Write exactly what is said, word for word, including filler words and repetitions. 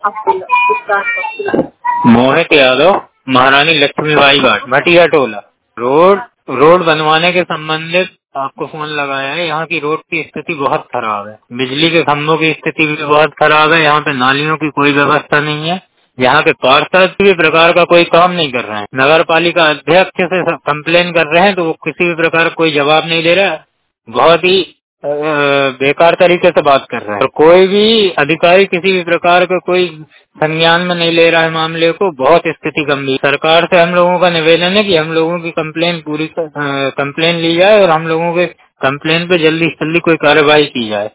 मोहित Yadav, Maharani Laxmibai Ghat, Bhatia Tola. Road road बनवाने के संबंधित आपको फोन लगाया है। यहाँ की रोड की स्थिति बहुत खराब है। बिजली के खंभों की स्थिति भी बहुत खराब है। यहाँ पे नालियों की कोई व्यवस्था नहीं है। यहाँ के पार्षद किसी भी प्रकार का कोई काम नहीं कर रहे हैं। नगर पालिका अध्यक्ष से कंप्लेन कर रहे हैं तो वो किसी भी प्रकार का कोई जवाब नहीं दे रहा है। बहुत ही अ, बेकार तरीके से बात कर रहे हैं और कोई भी अधिकारी किसी भी प्रकार का कोई संज्ञान में नहीं ले रहा है मामले को। बहुत स्थिति गंभीर। सरकार से हम लोगों का निवेदन है कि हम लोगों की कंप्लेन पूरी कंप्लेन ली जाए और हम लोगों के कंप्लेन पे जल्दी से जल्दी कोई कार्रवाई की जाए।